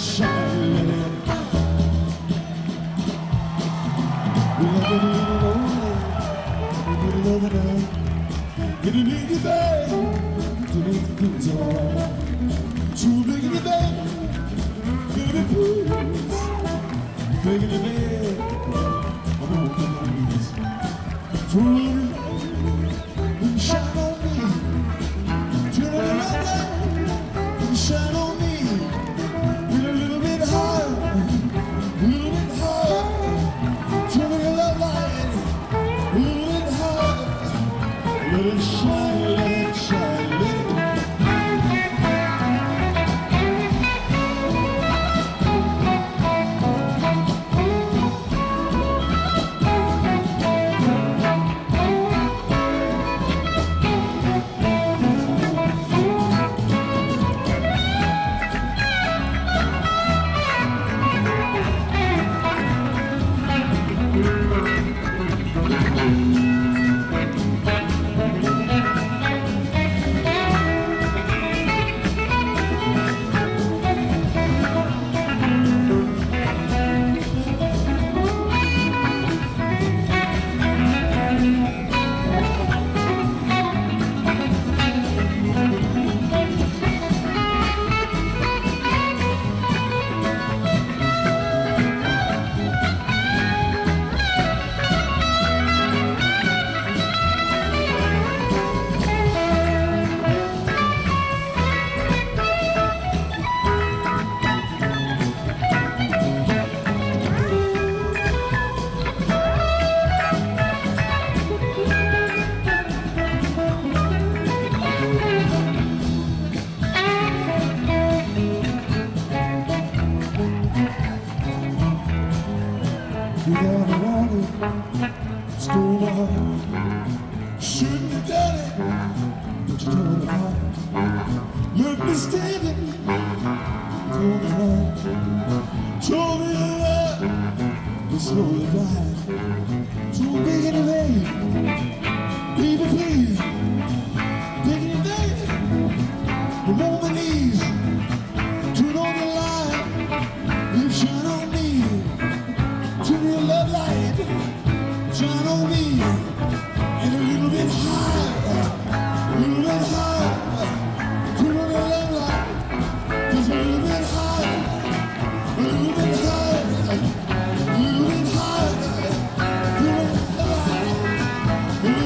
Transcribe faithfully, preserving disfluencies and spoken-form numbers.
shine, let it. We love it, we love it, we love it. Get it in your bag, get it in the door. Too big in the bag, get it please. Big in the bag, I'm on the knees. Too big, you shine on me. Turn it around, you shine on me. Get a little bit higher, a little bit higher. Turn your love light, a little bit higher. Let it shine, let it shine, let it. You gotta want it, stole my heart. Shouldn't have done it, but you told me apart. Left me standing, told me wrong. Told me you love, you slowly died. Too big in the vein, baby please. Big in the vein, I'm on my knees. Turn on the light, you shine on me. Turn your love light, shine on me, and a little bit higher, a little bit higher. Turn on your love light, just a little bit higher, a little bit higher, a little bit higher. Turn on your love light,